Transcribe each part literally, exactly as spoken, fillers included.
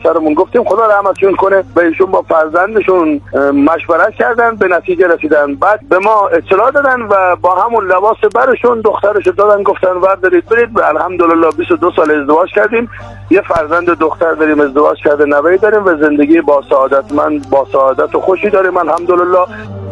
همسرمون گفتیم خدا رحمتشون کنه، به ایشون با فرزندشون مشورت کردن، به نتیجه رسیدن. بعد به ما اطلاع دادن و با همون لباس برشون دخترش دادن، گفتن وردارید برید. الحمدلله بیست و دو سال ازدواج کردیم، یه فرزند دختر داریم، ازدواج کرده نوه‌ای داریم و زندگی با سعادت من با سعادت و خوشی داریم الحمدلله.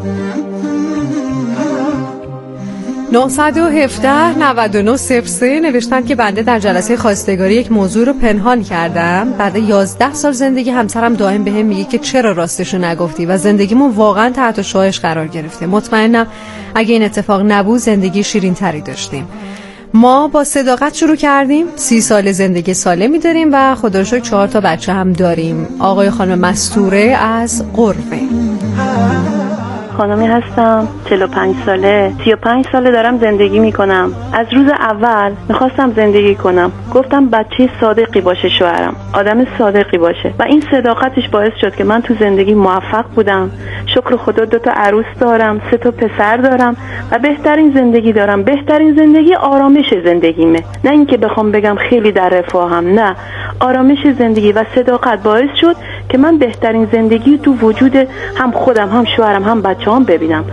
نه یک هفت نه نه صفر سه نوشتن که بنده در جلسه خواستگاری یک موضوع رو پنهان کردم. بعد یازده سال زندگی همسرم دائم بهم میگه که چرا راستشو نگفتی و زندگیمون واقعا تحت شعاعش قرار گرفته. مطمئنم اگه این اتفاق نبود زندگی شیرین تری داشتیم. ما با صداقت شروع کردیم، سی سال زندگی سالمی داریم و خدا رو شکر چهار تا بچه هم داریم. آقای خانم مستوره از قرفه. خانمی هستم، چهل و پنج ساله، سی و پنج ساله دارم زندگی میکنم. از روز اول میخواستم زندگی کنم، گفتم بچه صادقی باشه شوهرم، آدم صادقی باشه و این صداقتش باعث شد که من تو زندگی موفق بودم. شکر خدا دو تا عروس دارم، سه تا پسر دارم و بهترین زندگی دارم. بهترین زندگی آرامش زندگیمه، نه اینکه بخوام بگم خیلی در رفاهم، نه، آرامش زندگی و صداقت باعث شد که من بهترین زندگی تو وجود هم خودم، هم شوهرم، هم بچه‌هام ببینم.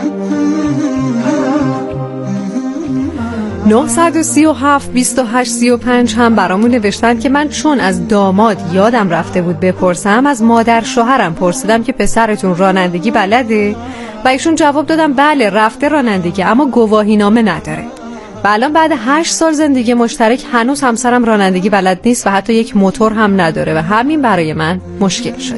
نه سه هفت بیست و هشت سی و پنج هم برامون نوشتن که من چون از داماد یادم رفته بود بپرسم، از مادر شوهرم پرسیدم که پسرتون رانندگی بلده و ایشون جواب دادم بله رفته رانندگی اما گواهینامه نداره. و الان بعد هشت سال زندگی مشترک هنوز همسرم رانندگی بلد نیست و حتی یک موتور هم نداره و همین برای من مشکل شده.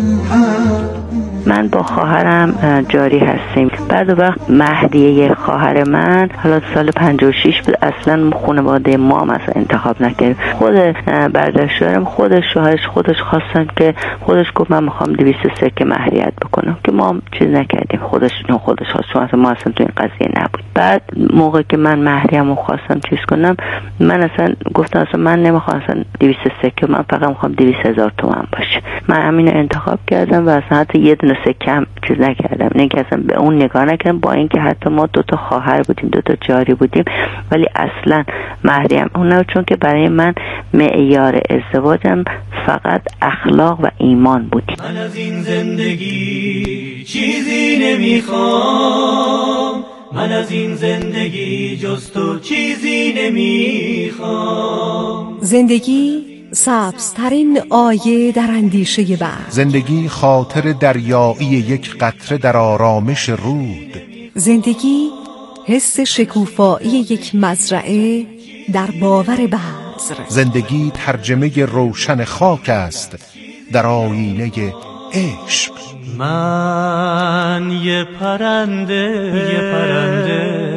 من با خواهرم جاری هستیم. بعد وقت مهدیه خواهر من حالا سال پنجاه و شش بود، اصلا خانواده ما هم اصلا انتخاب نکرد. خود برادرشوهرم خودش شوهرش خودش خواستن که خودش گفت من میخوام دویست و سه که مهریت بکنم که ما هم چیز نکردیم، خودش خودش خواست، چون اصلا ما اصلا تو این قضیه نبود. بعد موقع که من مهریه‌مو خواستم چیز کنم، من اصلا گفتم اصلا من نمیخوام اصلا دویست و سه که، من فقط میخوام دویست هزار تومان باشه. من همین انتخاب کردم و اصلا حتی یه دونه سکه هم چیز نکردم، نه که اصلا به اون نگاه نکردم، با اینکه حتی ما دو تا خواهر بودیم، دو تا جاری بودیم، ولی اصلا مهریم اون نه، چون که برای من معیار ازدواجم فقط اخلاق و ایمان بود. من از این زندگی چیزی نمیخوام، من از این زندگی جز تو چیزی نمیخوام. زندگی سبزترین آیه در اندیشه بحر، زندگی خاطر دریایی یک قطره در آرامش رود، زندگی حس شکوفایی یک مزرعه در باور بذر، زندگی ترجمه روشن خاک است در آینه عشق. من یه پرنده یه پرنده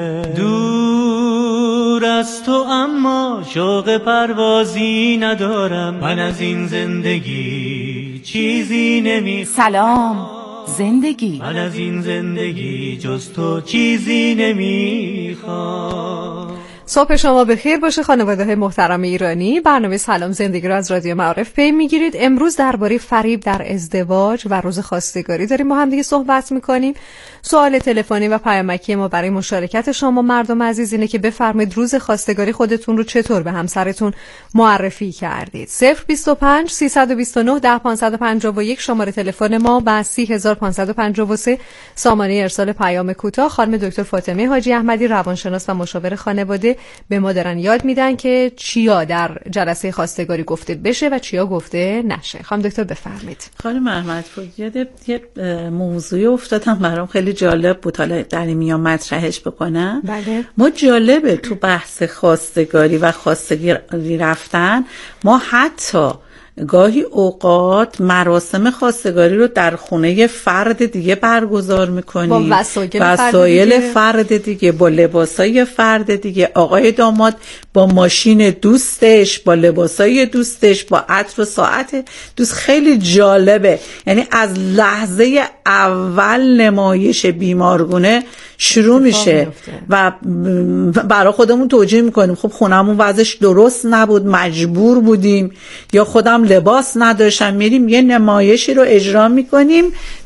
دور از تو، اما شوق پروازی ندارم. من از این زندگی چیزی نمیخوام. سلام زندگی، من از این زندگی جز تو چیزی نمیخوام. صبح شما بخیر باشه خانواده محترم ایرانی. برنامه سلام زندگی رو از رادیو معارف پی میگیرید. امروز درباره فریب در ازدواج و روز خواستگاری داریم با هم دیگه صحبت میکنیم. سوال تلفنی و پیامکی ما برای مشارکت شما مردم عزیز اینه که بفرمایید روز خواستگاری خودتون رو چطور به همسرتون معرفی کردید. صفر بیست و پنج سیصد و بیست و نه ده پانصد و پنجاه و یک شماره تلفن ما و سی هزار و پانصد و پنجاه و سه سامانه ارسال پیام کوتاه. خانم دکتر فاطمه حاجی احمدی روانشناس و مشاور خانواده به ما دارن یاد میدن که چیا در جلسه خواستگاری گفته بشه و چیا گفته نشه. خانم دکتر بفرمایید. خانم احمدپور، یاد یه موضوعی افتادم برام خیلی جالب بود، حالا در میام مطرحش بکنم. بله. ما جالبه تو بحث خواستگاری و خواستگاری رفتن، ما حتی گاهی اوقات مراسم خواستگاری رو در خونه فرد دیگه برگزار میکنیم، با وسایل, وسایل فرد, فرد دیگه، با لباسای فرد دیگه. آقای داماد با ماشین دوستش، با لباسای دوستش، با عطر و ساعت دوست. خیلی جالبه، یعنی از لحظه اول نمایش بیمارگونه شروع میشه و برای خودمون توجیه میکنیم خب خونمون وضعش درست نبود، مجبور بودیم، یا خودم لباس نداشتم، میریم یه نمایشی رو اجرا میکنیم.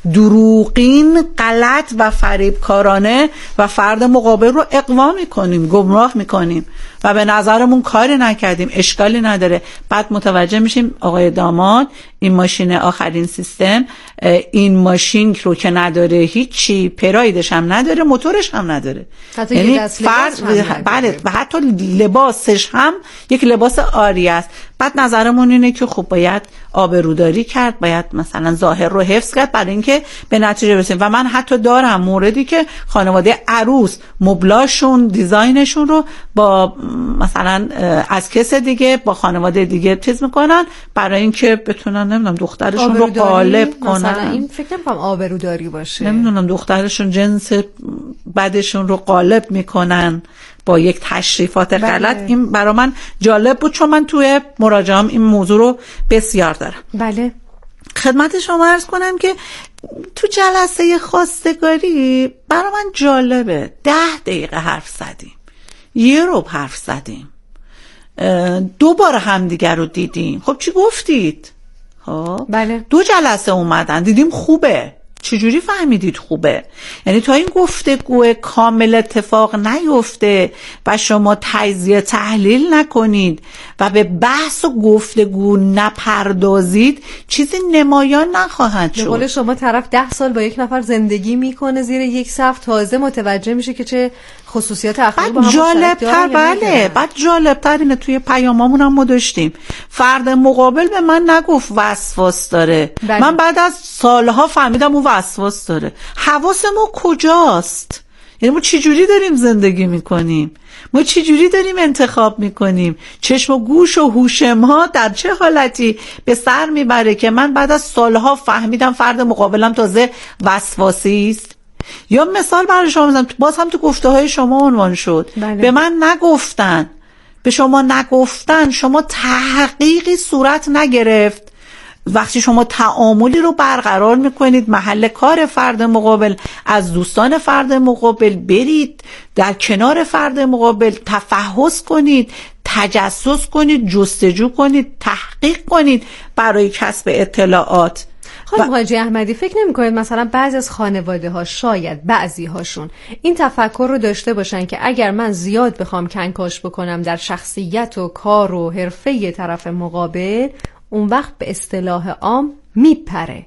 دروغین، غلط و فریبکارانه و فرد مقابل رو اغوا میکنیم، گمراه میکنیم و به نظرمون کاری نکردیم، اشکالی نداره. بعد متوجه میشیم آقای داماد این ماشین آخرین سیستم، این ماشین رو که نداره هیچی، پرایدش هم نداره، موتورش هم نداره، یعنی فرد بله و حتی لباسش هم یک لباس عاری است. بعد نظرمون اینه که خب باید آبروداری کرد، باید مثلا ظاهر رو حفظ کرد برای اینکه به نتیجه برسیم. و من حتی دارم موردی که خانواده عروس مبلاشون، دیزاینشون رو با مثلا از کس دیگه با خانواده دیگه چیز میکنن برای اینکه بتونن نمیدونم دخترشون رو قالب کنن. مثلا این فکر نمی‌کنم آبروداری باشه، نمیدونم دخترشون جنس بعدشون رو قالب میکنن با یک تشریفات بله. غلط. این برای من جالب بود چون من توی مراجعه‌ام این موضوع رو بسیار دارم. بله. خدمت شما عرض کنم که تو جلسه خواستگاری برای من جالبه ده دقیقه حرف زدیم، یه رو حرف زدیم، دو بار همدیگر رو دیدیم. خب چی گفتید؟ خب بله. دو جلسه اومدن دیدیم خوبه. چجوری فهمیدید خوبه؟ یعنی تا این گفتگو کامل اتفاق نیفته و شما تجزیه تحلیل نکنید و به بحث و گفتگو نپردازید چیزی نمایان نخواهد شد. به قول شما طرف ده سال با یک نفر زندگی میکنه زیر یک سقف، تازه متوجه میشه که چه خصوصیات اخلاقی با هم جالب تر بله بعد جالب تر اینه توی پیامامون هم ما داشتیم فرد مقابل به من نگفت وسواس داره بله. من بعد از سالها فهمیدم اون وسواس داره. حواس ما کجاست؟ یعنی ما چجوری داریم زندگی میکنیم؟ ما چجوری داریم انتخاب میکنیم؟ چشم و گوش و هوش ما در چه حالتی به سر میبره که من بعد از سالها فهمیدم فرد مقابلم تازه وسواسی است؟ یا مثال برای شما میزنم، باز هم تو گفته های شما عنوان شد بله. به من نگفتن، به شما نگفتن، شما تحقیقی صورت نگرفت. وقتی شما تعاملی رو برقرار میکنید محل کار فرد مقابل، از دوستان فرد مقابل برید در کنار فرد مقابل تفحص کنید، تجسس کنید، جستجو کنید، تحقیق کنید برای کسب اطلاعات. خانم حاجی احمدی فکر نمی کنید مثلا بعضی از خانواده ها شاید بعضی هاشون این تفکر رو داشته باشن که اگر من زیاد بخوام کنکاش بکنم در شخصیت و کار و حرفه طرف مقابل، اون وقت به اصطلاح عام میپره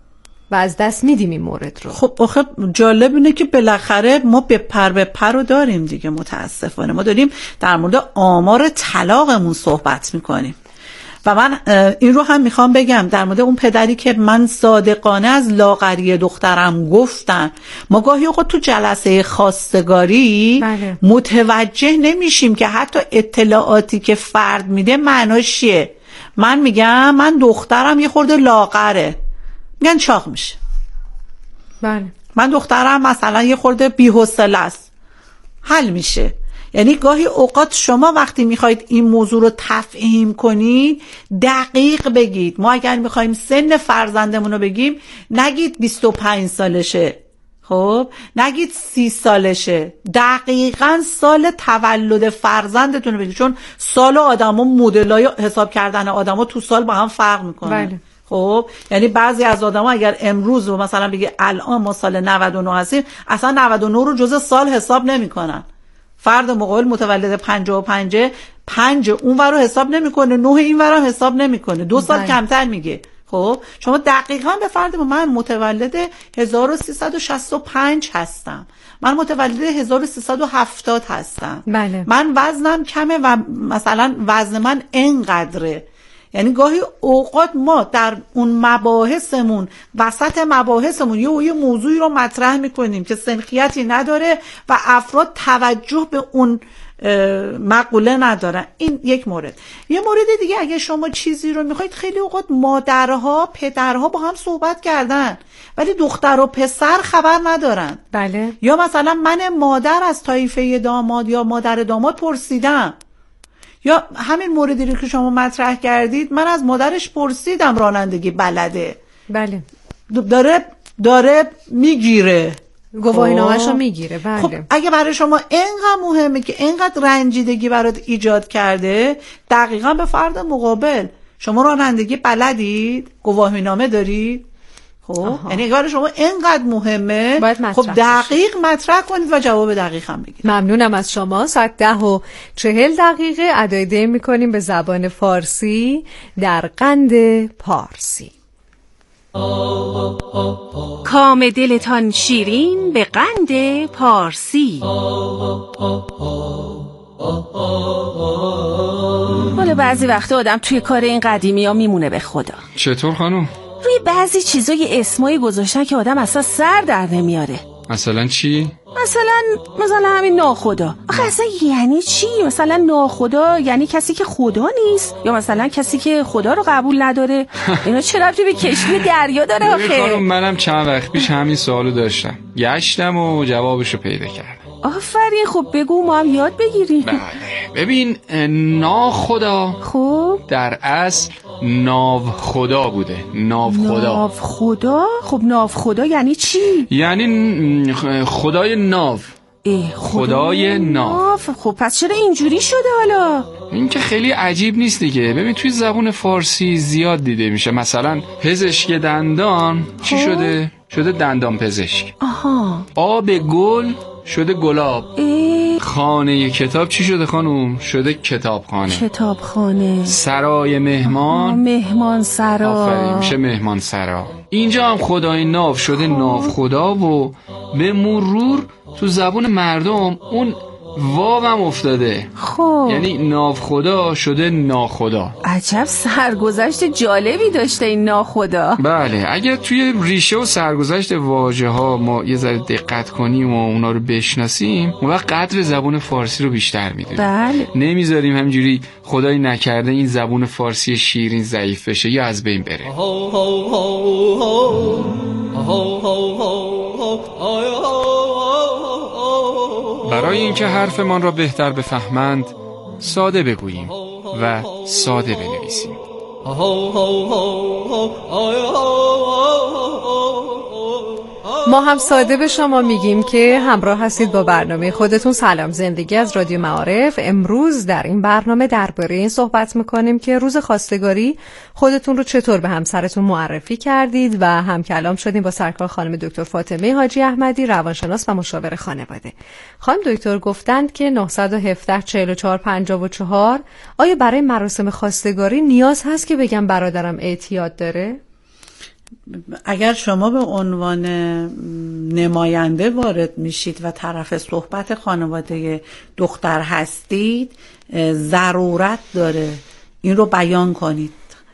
و از دست میدیم این مورد رو. خب آخه جالب اینه که بالاخره ما به پر به پر رو داریم دیگه. متاسفانه ما داریم در مورد آمار طلاقمون صحبت میکنیم و من این رو هم میخوام بگم در مورد اون پدری که من صادقانه از لاغری دخترم گفتم. ما گاهی اوقات تو جلسه خواستگاری بله. متوجه نمیشیم که حتی اطلاعاتی که فرد میده معناش چیه. من میگم من دخترم یه خورده لاغره، میگن چاق میشه. بله. من دخترم مثلا یه خورده بی‌حوصله است، حل میشه. یعنی گاهی اوقات شما وقتی میخواید این موضوع رو تفهیم کنید دقیق بگید. ما اگر میخوایم سن فرزندمون رو بگیم نگید بیست و پنج سالشه، خب نگید سی سالشه، دقیقاً سال تولد فرزندتون رو بگید، چون سال آدما مدلای حساب کردن آدما تو سال با هم فرق میکنه. بله. خب یعنی بعضی از آدما اگر امروز رو مثلا بگه الان ما سال نود و نه هستیم، اصلا نود و نه رو جزء سال حساب نمیکنن. فرد مقابل متولد پنجاه و پنج، پنج اون ور رو حساب نمیکنه، نه این ور رو حساب نمیکنه، دو سال بله. کمتر میگه. خب شما دقیقاً به فرد من متولد هزار و سیصد و شصت و پنج هستم، من متولد هزار و سیصد و هفتاد هستم بله. من وزنم کمه و مثلا وزن من اینقدره. یعنی گاهی اوقات ما در اون مباحثمون وسط مباحثمون یه یه موضوعی رو مطرح میکنیم که سنخیتی نداره و افراد توجه به اون مقوله ندارن. این یک مورد. یه مورد دیگه، اگه شما چیزی رو میخواید، خیلی اوقات مادرها پدرها با هم صحبت کردن ولی دختر و پسر خبر ندارن. بله. یا مثلا من مادر از طایفه داماد یا مادر داماد پرسیدم، یا همین موردی رو که شما مطرح کردید من از مادرش پرسیدم رانندگی بلده. بله. داره داره میگیره، گواهی نامه‌شو میگیره. بله. خب اگه برای شما اینقدر مهمه که اینقدر رنجیدگی برات ایجاد کرده، دقیقاً به فرد مقابل شما رانندگی بلدید؟ گواهی نامه دارید؟ خب یعنی اگر شما اینقدر مهمه خب دقیق مطرح کنید و جواب دقیق هم بگید. ممنونم از شما. ساعت ده و چهل دقیقه ادای دی میکنیم به زبان فارسی در قند پارسی. کام دلتان شیرین به قند پارسی. حالا بعضی وقتا آدم توی کار این قدیمی ها میمونه به خدا. چطور خانم؟ روی بعضی چیزای اسمایی گذاشتن که آدم اصلا سر در نمیاره. مثلا چی؟ مثلا مثلا همین ناخدا. آخه اصلا یعنی چی؟ مثلا ناخدا یعنی کسی که خدا نیست، یا مثلا کسی که خدا رو قبول نداره. اینا چه ربطی به کشتی دریا داره آخه؟ خانم منم چند وقت پیش همین سوالو داشتم، گشتم و جوابشو پیدا کردم. آفرین، خب بگو ما هم یاد بگیریم. بله ببین، ناخدا خب در اصل ناو خدا بوده. ناو خدا. ناو خدا؟ خب ناو خدا یعنی چی؟ یعنی خدای ناو. خدای, خدای ناو. خب پس چرا اینجوری شده حالا؟ این که خیلی عجیب نیست دیگه. ببین توی زبون فارسی زیاد دیده میشه. مثلا پزشک دندان چی خب؟ شده؟ شده دندان پزشک. آها. آب گل شده گلاب. ای... خانه کتاب چی شده خانوم؟ شده کتابخانه. کتابخانه. سرای مهمان مهمان سرا. آفرین، میشه مهمان سرا. اینجا هم خدای ناو شده ناو خدا و به مرور تو زبون مردم اون واو هم افتاده. خب یعنی ناو خدا شده ناخدا. عجب سرگذشت جالبی داشته این ناخدا. بله، اگر توی ریشه و سرگذشت واژه ها ما یه ذره دقت کنیم و اونا رو بشناسیم، اون وقت قدر زبون فارسی رو بیشتر میدونیم. بله. نمیذاریم همجوری خدای نکرده این زبون فارسی شیرین ضعیف بشه یا از بین بره. برای اینکه حرفمان را بهتر بفهمند ساده بگوییم و ساده بنویسیم. ما هم ساده به شما میگیم که همراه هستید با برنامه خودتون. سلام زندگی از رادیو معارف. امروز در این برنامه درباره این صحبت میکنیم که روز خواستگاری خودتون رو چطور به همسرتون معرفی کردید و هم کلام شدیم با سرکار خانم دکتر فاطمه حاجی احمدی، روانشناس و مشاور خانواده. خانم دکتر گفتند که نه یک هفت چهار چهار پنجاه و چهار. آیا برای مراسم خواستگاری نیاز هست که بگم برادرم اعتیاد داره؟ اگر شما به عنوان نماینده وارد میشید و طرف صحبت خانواده دختر هستید، ضرورت داره این رو بیان کنید.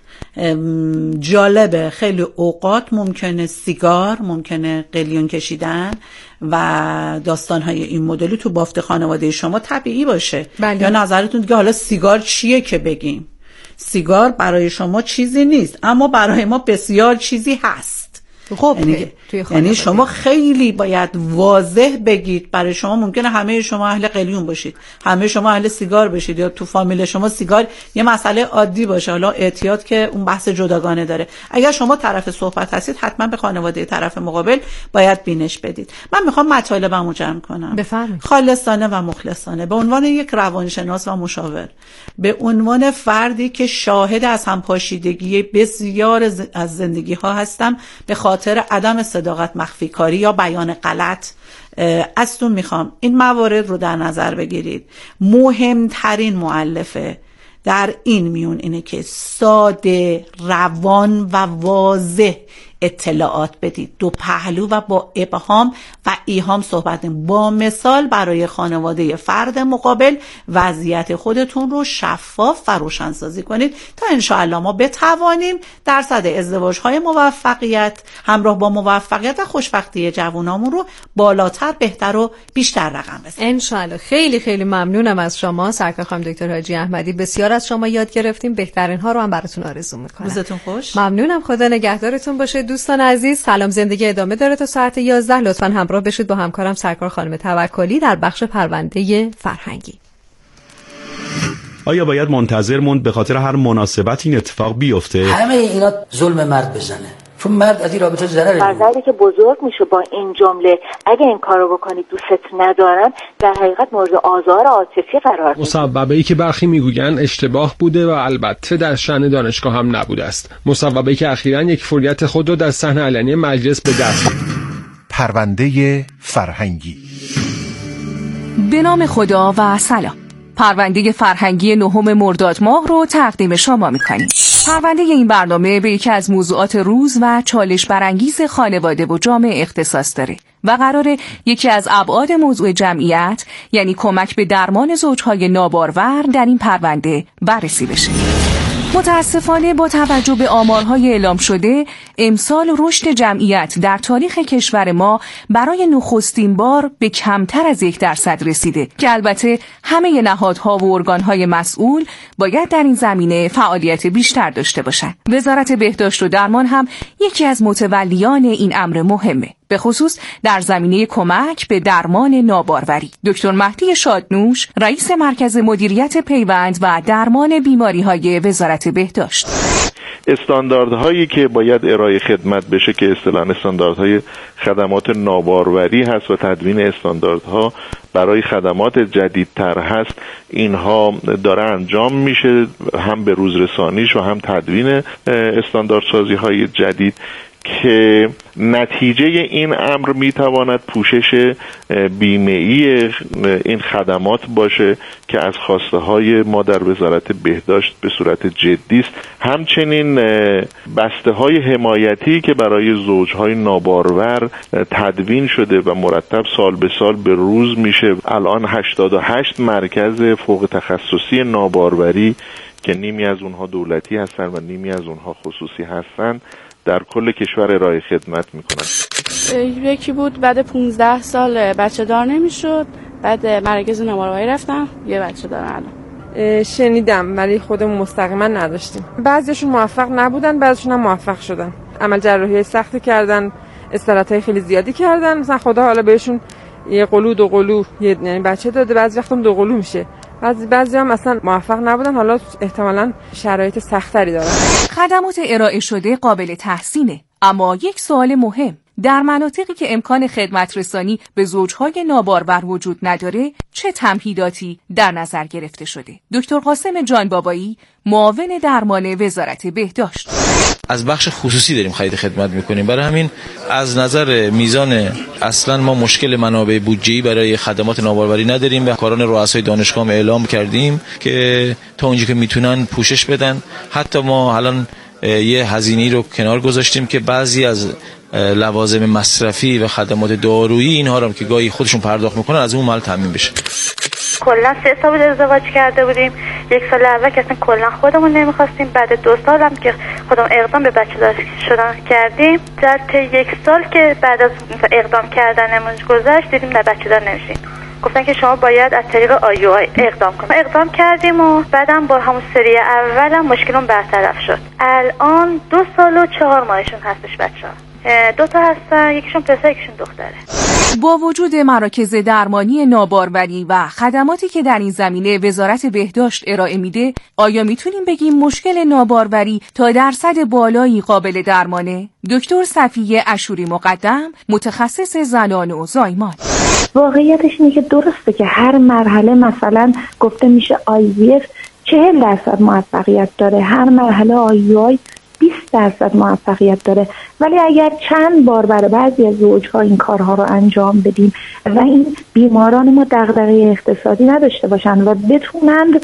جالبه خیلی اوقات ممکنه سیگار، ممکنه قلیون کشیدن و داستانهای این مدلی تو بافت خانواده شما طبیعی باشه. بله. یا نظرتون دیگه حالا سیگار چیه که بگیم؟ سیگار برای شما چیزی نیست، اما برای ما بسیار چیزی هست. خب یعنی, یعنی شما خیلی باید واضح بگید. برای شما ممکنه همه شما اهل قلیون باشید، همه شما اهل سیگار باشید، یا تو فامیل شما سیگار یه مسئله عادی باشه، حالا اعتیاد که اون بحث جداگانه داره. اگر شما طرف صحبت هستید حتما به خانواده طرف مقابل باید بینش بدید. من میخوام مطالبمو جمع کنم. بفرمایید. خالصانه و مخلصانه به عنوان یک روانشناس و مشاور، به عنوان فردی که شاهد از همپاشیدگی بسیار از زندگی ها هستم به خاطر عدم صداقت، مخفی کاری یا بیان غلط، ازتون میخوام این موارد رو در نظر بگیرید. مهمترین مؤلفه در این میون اینه که ساده، روان و واضح اطلاعات بدید. دو پهلو و با ابهام و ایهام صحبت کنید. با مثال برای خانواده فرد مقابل وضعیت خودتون رو شفاف و روشنسازی کنید تا انشاءالله ما بتوانیم درصد ازدواج‌های موفقیت همراه با موفقیت و خوشبختی جوانامون رو بالاتر، بهتر و بیشتر رقم بزنیم انشاءالله. خیلی خیلی ممنونم از شما سرکار خانم دکتر حاجی احمدی. بسیار از شما یاد گرفتیم. بهترین ها رو هم براتون آرزو می‌کنم. روزتون خوش. ممنونم. خدا نگهدارتون باشه. دوستان عزیز، سلام زندگی ادامه داره تا ساعت یازده. لطفاً همراه بشید با همکارم سرکار خانم توکلی در بخش پرونده فرهنگی. آیا باید منتظر موند به خاطر هر مناسبت این اتفاق بیفته؟ همه اینا ظلم مرد بزنه، چون مرد از این رابطه ضرر فرزندی که بزرگ میشه با این جمله اگه این کارو بکنی دوست ندارم، در حقیقت مورد آزار عاطفی قرار میگیره. مصوبه‌ای که برخی میگویند اشتباه بوده و البته در شأن دانشگاه هم نبوده است. مصوبه‌ای که اخیراً یک فوریت خود را در صحن علنی مجلس به دست آورد. پرونده فرهنگی. به نام خدا و سلام. پرونده فرهنگی نهم مرداد ماه رو تقدیم شما می‌کنیم. پرونده این برنامه به یکی از موضوعات روز و چالش برانگیز خانواده و جامعه اختصاص داره و قراره یکی از ابعاد موضوع جمعیت، یعنی کمک به درمان زوجهای نابارور، در این پرونده بررسی بشه. متاسفانه با توجه به آمارهای اعلام شده، امسال رشد جمعیت در تاریخ کشور ما برای نخستین بار به کمتر از یک درصد رسیده که البته همه نهادها و ارگانهای مسئول باید در این زمینه فعالیت بیشتر داشته باشند. وزارت بهداشت و درمان هم یکی از متولیان این امر مهمه، به خصوص در زمینه کمک به درمان ناباروری. دکتر مهدی شادنوش، رئیس مرکز مدیریت پیوند و درمان بیماری‌های وزارت بهداشت. استانداردهایی که باید ارائه خدمت بشه که اصطلاحاً استانداردهای خدمات ناباروری هست و تدوین استانداردها برای خدمات جدیدتر هست، اینها داره انجام میشه، هم به روز رسانیش و هم تدوین استانداردسازی های جدید که نتیجه این امر میتواند پوشش بیمه‌ای این خدمات باشه که از خواسته های ما در وزارت بهداشت به صورت جدی است. همچنین بسته های حمایتی که برای زوجهای نابارور تدوین شده و مرتب سال به سال به روز میشه. الان هشتاد و هشت مرکز فوق تخصصی ناباروری که نیمی از اونها دولتی هستن و نیمی از اونها خصوصی هستن در کل کشور ارائه خدمت میکنن. یکی بود بعد پونزده سال بچه دار نمیشد، بعد مراکز ناباروری رفتم، یه بچه دارم الان. شنیدم ولی خودمون مستقیما نداشتیم. بعضیشون موفق نبودن، بعضیشون هم موفق شدن. عمل جراحی سختی کردن، استراحت‌های خیلی زیادی کردن، مثلا خدا حالا بهشون یه قلو دو قلو یعنی بچه داده، بعضی وقتا دو قلو میشه. بعضی بعضی هم اصلا موفق نبودن، حالا احتمالاً شرایط سختری دارن. خدمات ارائه شده قابل تحسینه، اما یک سوال مهم: در مناطقی که امکان خدمت رسانی به زوجهای نابارور وجود نداره، چه تمهیداتی در نظر گرفته شده؟ دکتر قاسم جانبابایی، معاون درمان وزارت بهداشت: از بخش خصوصی داریم خرید خدمت میکنیم، برای همین از نظر میزان اصلا ما مشکل منابع بودجه‌ای برای خدمات ناباروری نداریم. به کاران رؤسای دانشگاه اعلام کردیم که تا اونجایی که میتونن پوشش بدن. حتی ما الان یه هزینه‌ای رو کنار گذاشتیم که بعضی از لوازم مصرفی و خدمات دارویی اینها رو که گاهی خودشون پرداخت میکنن از اون مال تامین بشه. کلا سه سال ازدواج کرده بودیم. یک سال اول که اصلا کلا خودمون نمیخواستیم، بعد دو سال هم که خودمون اقدام به بچه دار شدن کردیم. در طی یک سال که بعد از اقدام کردنمون گذشت دیدیم نه بچه دار نمیشین. گفتن که شما باید از طریق آی او آی اقدام کنید. اقدام کردیم و بعدم با همون سری اولم مشکلمون برطرف شد. الان دو سال و چهار ماهشون هستش بچه‌ها. دو تا هستن، یکیشون پسر یکیشون دختره. با وجود مراکز درمانی ناباروری و خدماتی که در این زمینه وزارت بهداشت ارائه میده، آیا میتونیم بگیم مشکل ناباروری تا درصد بالایی قابل درمانه؟ دکتر صفیه اشوری مقدم، متخصص زنان و زایمان: واقعیتش اینه که درسته که هر مرحله مثلا گفته میشه آی وی اف چهل درصد موفقیت داره، هر مرحله آی او آی بیست درصد موفقیت داره، ولی اگر چند بار برای بعضی از زوجها این کارها رو انجام بدیم و این بیماران ما دغدغه اقتصادی نداشته باشن و بتونند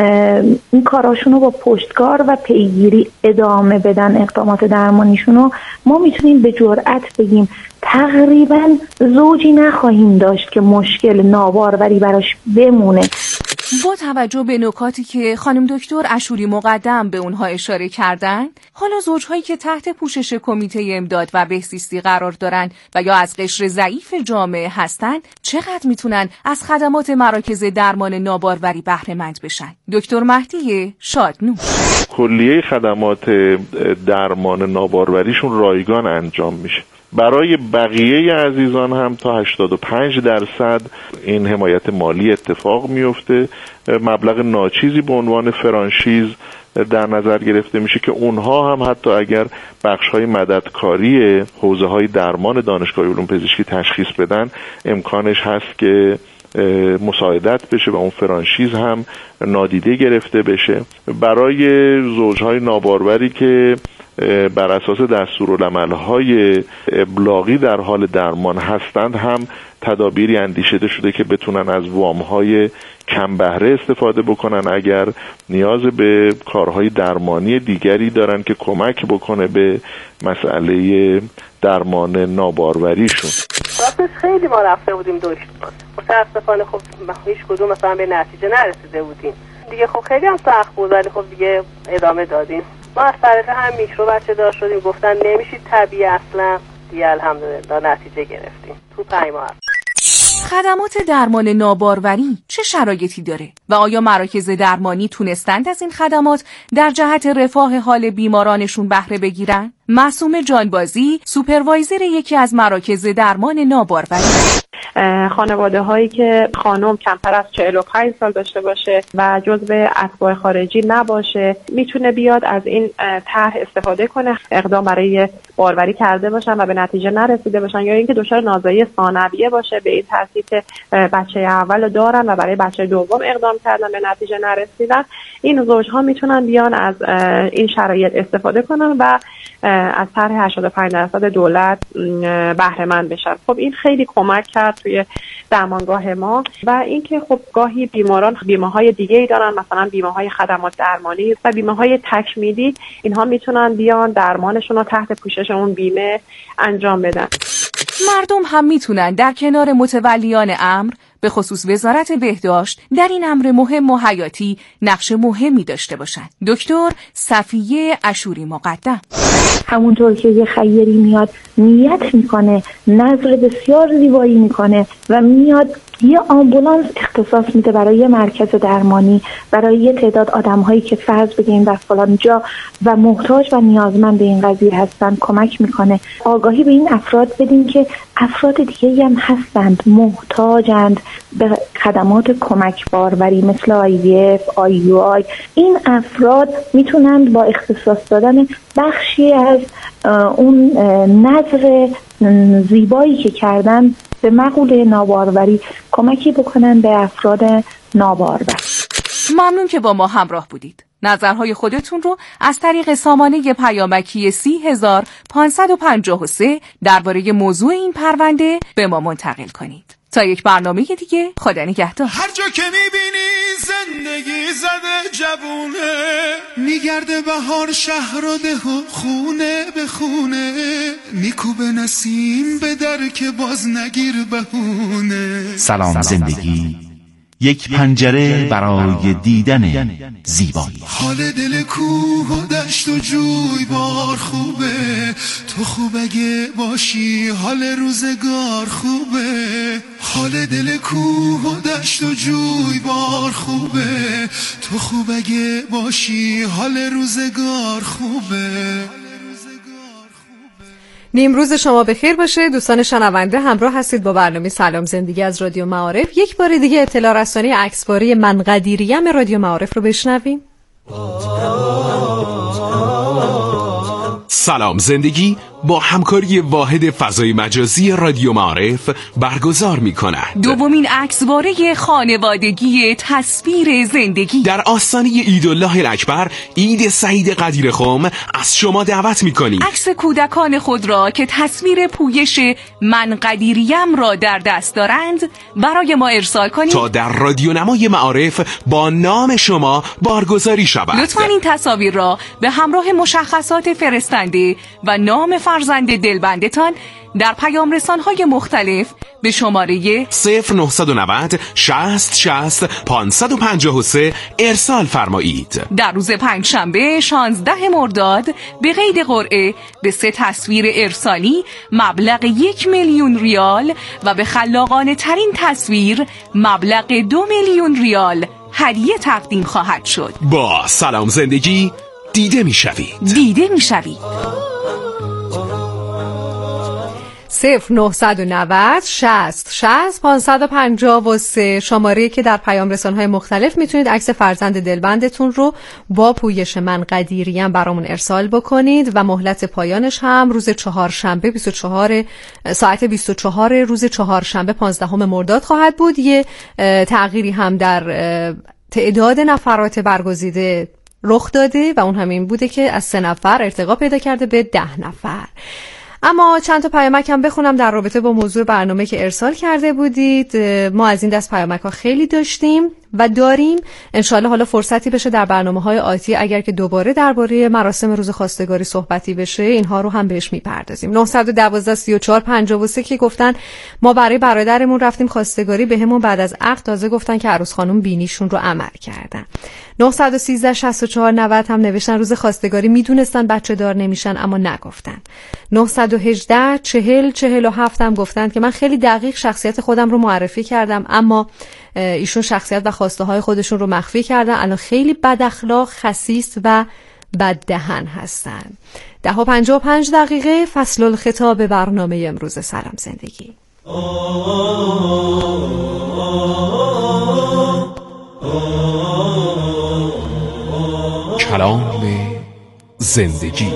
این کاراشون رو با پشتکار و پیگیری ادامه بدن، اقدامات درمانیشون رو، ما میتونیم به جرئت بگیم تقریبا زوجی نخواهیم داشت که مشکل ناباروری براش بمونه. با توجه به نکاتی که خانم دکتر اشوری مقدم به اونها اشاره کردن، حالا زوجهایی که تحت پوشش کمیته امداد و بهزیستی قرار دارن و یا از قشر ضعیف جامعه هستن، چقدر میتونن از خدمات مراکز درمان ناباروری بهره مند بشن؟ دکتر مهدی شادنوش: کلیه خدمات درمان ناباروریشون رایگان انجام میشه. برای بقیه عزیزان هم تا هشتاد و پنج درصد این حمایت مالی اتفاق میفته. مبلغ ناچیزی به عنوان فرانشیز در نظر گرفته میشه که اونها هم حتی اگر بخش‌های مددکاری حوزه‌های درمان دانشگاه علوم پزشکی تشخیص بدن، امکانش هست که مساعدت بشه و اون فرانشیز هم نادیده گرفته بشه. برای زوجهای ناباروری که بر اساس دستورالعمل‌های ابلاغی در حال درمان هستند هم تدابیری اندیشیده شده که بتونن از وام‌های کم بهره استفاده بکنن اگر نیاز به کارهای درمانی دیگری دارن که کمک بکنه به مسئله درمان نابارواریشون. راستش خیلی ما رفته بودیم دکتر، متاسفانه خب هیچ کدوم مثلا به نتیجه نرسیده بودیم دیگه. خب خیلی هم سخت بود ولی خب دیگه ادامه دادیم. ما از طریق هم میکرو بچه دار شدیم، گفتن نمیشید طبیعی اصلا، دیگه الحمدلله نتیجه گرفتیم تو پنج ماه. خدمات درمان ناباروری چه شرایطی داره و آیا مراکز درمانی تونستند از این خدمات در جهت رفاه حال بیمارانشون بهره بگیرن؟ معصومه جانبازی، سوپروایزر یکی از مراکز درمان ناباروری. خانواده هایی که خانم کمتر از چهل و پنج سال داشته باشه و جزو اتباع خارجی نباشه میتونه بیاد از این طرح استفاده کنه، اقدام برای باروری کرده باشن و به نتیجه نرسیده باشن، یا اینکه دچار نازایی ثانویه باشه به این ترتیب که بچه اول دارن و برای بچه دوم اقدام کردن به نتیجه نرسیدن. این زوجها میتونن بیان از این شرایط استفاده کنن و از طرح هشتاد و پنج درصد دولت بهره مند بشن. خب این خیلی کمک کرد توی درمانگاه ما. و اینکه خب گاهی بیماران بیمه‌های دیگه‌ای دارن، مثلا بیمه‌های خدمات درمانی و بیمه‌های تکمیلی، اینها میتونن بیان درمانشون رو تحت پوشش اون بیمه انجام بدن. مردم هم میتونن در کنار متولیان امر به خصوص وزارت بهداشت در این امر مهم و حیاتی نقش مهمی داشته باشند. دکتر صفیه اشوری مقدم: همونطور که یه خیری میاد نیت میکنه، نظر بسیار زیبایی میکنه و میاد یه آمبولانس اختصاص میده برای یه مرکز درمانی، برای یه تعداد آدم‌هایی که فرض بگیم در فلان جا و محتاج و نیازمند به این قضیه هستن کمک میکنه. آگاهی به این افراد بدیم که افراد دیگه هم هستند محتاجند به خدمات کمک باروری مثل آی وی اف، آی یو آی. این افراد میتونند با اختصاص دادن بخشی از اون نظر زیبایی که کردن به مقوله ناباروری کمکی بکنن به افراد نابارور. ممنون که با ما همراه بودید. نظرهای خودتون رو از طریق سامانه پیامکی سی هزار پانصد و پنجاه و سه درباره موضوع این پرونده به ما منتقل کنید. تا یک برنامه دیگه، خدا نگهدار. هر جا که میبینی زندگی زده جوونه، میگرده بهار شهر و ده و خونه به خونه، میکوبه نسیم به در که باز نگیر بهونه. سلام زندگی، یک پنجره برای دیدن زیبایی. حال دل کوه و دشت و جوی بار خوبه، تو خوب اگه باشی حال روزگار خوبه. حال دل کوه و دشت و جوی بار خوبه، تو خوب اگه باشی حال روزگار خوبه. نیمروز شما بخیر باشه دوستان شنونده. همراه هستید با برنامه سلام زندگی از رادیو معارف. یک بار دیگه اطلاع رسانی اکسباری من قدیریم رادیو معارف رو بشنویم. سلام زندگی با همکاری واحد فضای مجازی رادیو معارف برگزار می کند دومین عکسباره خانوادگی تصویر زندگی در آستانه عیدالله الاکبر، عید سعید قدیرخم. از شما دعوت می کنیم عکس کودکان خود را که تصویر پویش من قدیریم را در دست دارند برای ما ارسال کنید تا در رادیو نمای معارف با نام شما بارگذاری شود. لطفاً این تصاویر را به همراه مشخصات فرستنده و نام فرزند دلبندتان در پیام رسان‌های مختلف به شماره صفر نه نه صفر شصت شصت پانصد و پنجاه و سه ارسال فرمایید. در روز پنجشنبه شانزده مرداد به قید قرعه به سه تصویر ارسالی مبلغ یک میلیون ریال و به خلاقانه ترین تصویر مبلغ دو میلیون ریال هدیه تقدیم خواهد شد. با سلام زندگی دیده می‌شوید. دیده می‌شوید. صفر نهصد و نود شصت شصت پانصد و پنجاه و سه شماره‌ای که در پیام رسانه‌های مختلف میتونید عکس فرزند دلبندتون رو با پویش من قدیریم برامون ارسال بکنید و مهلت پایانش هم روز چهارشنبه بیست و چهار ساعت بیست و چهار روز چهارشنبه پانزدهم مرداد خواهد بود. یه تغییری هم در تعداد نفرات برگزیده رخ داده و اون همین بوده که از سه نفر ارتقا پیدا کرده به ده نفر. اما چند تا پیامک هم بخونم در رابطه با موضوع برنامه که ارسال کرده بودید. ما از این دست پیامک ها خیلی داشتیم و داریم. انشالله حالا فرصتی بشه در برنامه های آتی اگر که دوباره درباره مراسم روز خواستگاری صحبتی بشه اینها رو هم بهش میپردازیم. نه یک دو سه چهار پنج سه که گفتن ما برای برادرمون رفتیم خواستگاری، بهمون بعد از عقد تازه گفتن که عروس خانم بینیشون رو عمل کردن. نه یک سه شش چهار نود هم نوشتن روز خواستگاری میدونستن بچه دار نمیشن اما نگفتن. نه یک هشت چهل چهل و هفت هم گفتن که من خیلی دقیق شخصیت خودم رو معرفی کردم اما ایشون شخصیت و خواسته های خودشون رو مخفی کردن، الان خیلی بد اخلاق، خسیس و بد دهن هستن. ده و پنجاه و پنج دقیقه فصل الخطاب برنامه امروز سلام زندگی. کلام زندگی.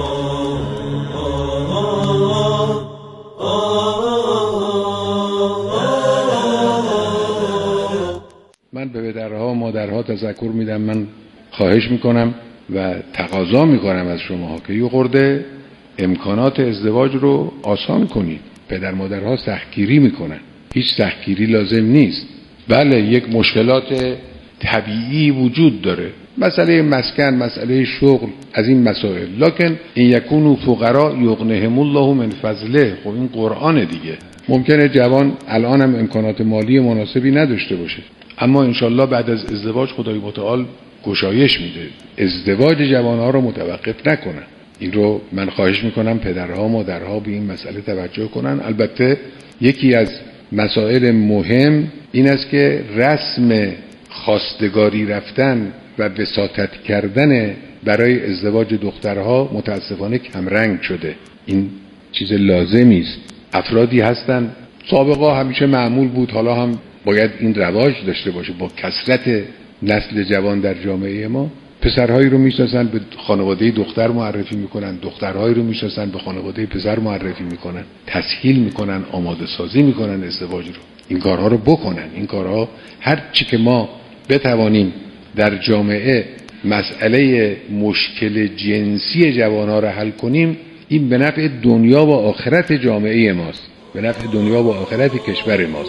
من به پدرها و مادرها تذکر میدم، من خواهش میکنم و تقاضا میکنم از شما که یه خورده امکانات ازدواج رو آسان کنید. پدر مادرها سختگیری میکنن، هیچ سختگیری لازم نیست. بله یک مشکلات طبیعی وجود داره، مسئله مسکن، مسئله شغل، از این مسائل، لکن این یکونو فقرا یغنهم الله من فضله. خب این قرآن دیگه. ممکنه جوان الان هم امکانات مالی مناسبی نداشته باشه اما انشالله بعد از ازدواج خدای متعال گشایش میده. ازدواج جوانها رو متوقف نکنن. این رو من خواهش میکنم پدرها مادرها به این مسئله توجه کنن. البته یکی از مسائل مهم این است که رسم خواستگاری رفتن و وساطت کردن برای ازدواج دخترها متاسفانه کمرنگ شده. این چیز لازمی است. افرادی هستن سابقا همیشه معمول بود، حالا هم باید این رواج داشته باشه. با کثرت نسل جوان در جامعه ما پسرهایی رو میشناسن به خانواده دختر معرفی میکنن، دخترهایی رو میشناسن به خانواده پسر معرفی میکنن، تسهیل میکنن، آماده سازی میکنن ازدواج رو. این کارها رو بکنن. این کارها هر چی که ما بتوانیم در جامعه مسئله مشکل جنسی جوانها رو حل کنیم، این به نفع دنیا و آخرت جامعه ماست، به نفع دنیا و آخرت کشور ماست.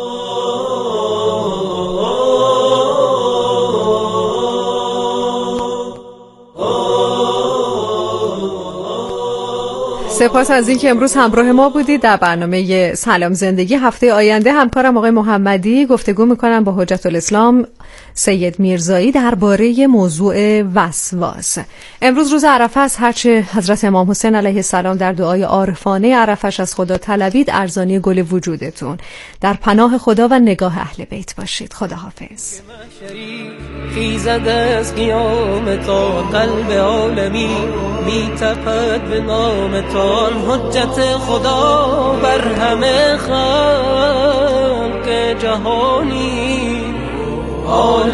سپاس از اینکه امروز همراه ما بودید در برنامه سلام زندگی. هفته آینده همکارم آقای محمدی گفتگو میکنم با حجت الاسلام سید میرزایی درباره موضوع وسواس. امروز روز عرفه است، هرچه حضرت امام حسین علیه السلام در دعای عارفانه عرفش از خدا طلبید، ارزانی گل وجودتون. در پناه خدا و نگاه اهل بیت باشید. خداحافظ. خیزد از قیامتان قلب عالمی می تپد به نامتان، حجت خدا بر همه خلق جهانی. آل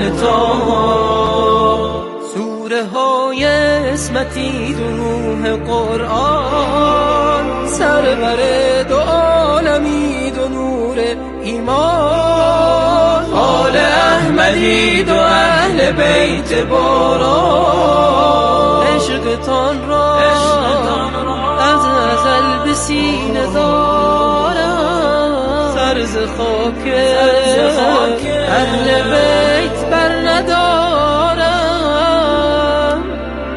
طاها سوره های اسمتی دو روح قرآن، سرور دو عالمی دو نور ایمان. آل احمدی دو اهل بیت باران، عشقتان را از ازل به سینه دارم، سرز خاک اهل بیت بر ندارم.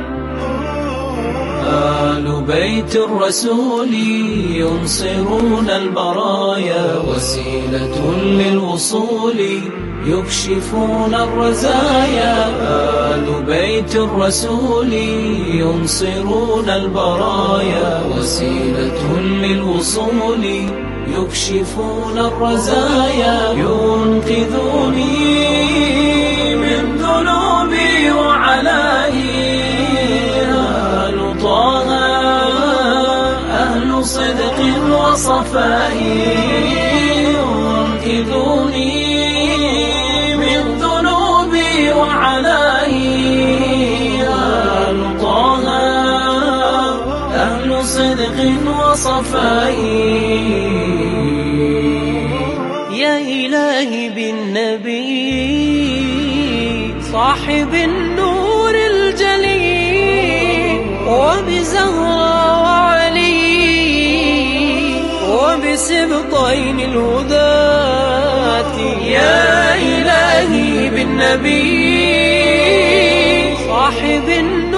اهل بیت الرسول ينصرون البرايا، وسيلة للوصول يكشفون الرزايا. آل بيت الرسول ينصرون البرايا، وسيلة للوصول يكشفون الرزايا. ينقذوني من ذنوبي وعلائي، آل طه أهل صدق وصفائي انقذوني من ذنوبي وعنائي أهل طه أهل صدق وصفائي يا إلهي بالنبي صاحب النور الجلي وبزهرة وعلي وبسبطين الهداة يا إلهي بالنبي صاحب النور